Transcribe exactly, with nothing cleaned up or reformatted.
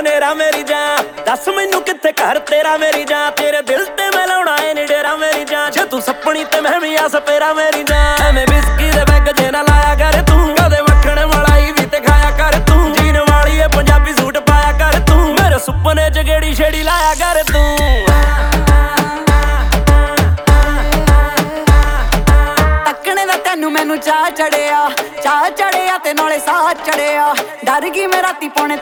ਨੇਰਾ ਮੇਰੀ ਜਾਨ ਦੱਸ ਮੈਨੂੰ ਕਿੱਥੇ ਘਰ ਤੇਰਾ ਮੇਰੀ ਜਾਨ ਤੇਰੇ ਦਿਲ ਤੇ ਮੈਂ ਲਾਉਣਾ ਏ ਨੀ ਡੇਰਾ ਮੇਰੀ ਜਾਨ ਜੇ ਤੂੰ ਸੱਪਣੀ ਤੇ ਮੈਂ ਵੀ ਆ ਸਪੇਰਾ ਮੇਰੀ ਜਾਨ ਐਵੇਂ ਬਿਸਕੀ ਦੇ ਬੈਗ ਜੇ ਨਾ ਲਾਇਆ ਕਰ ਤੂੰ ਕਦੇ ਮੱਖਣ ਮਲਾਈ ਵੀ ਤੇ ਖਾਇਆ ਕਰ ਤੂੰ ਜੀਨ ਵਾਲੀ ਏ ਪੰਜਾਬੀ ਸੂਟ ਪਾਇਆ ਕਰ ਤੂੰ ਮੇਰੇ ਸੁਪਨੇ ਚ ਗੇੜੀ ਛੇੜੀ ਲਾਇਆ ਕਰ ਤੂੰ ਮੈਨੂੰ ਚਾਹ ਚੜਿਆ ਚਾਹ ਚੜਿਆ ਤੇ ਨਾਲੇ ਸਾਹ ਚੜਿਆ ਡਰ ਗਈ ਮੈਂ ਰਾਤੀ ਪੌਣੇ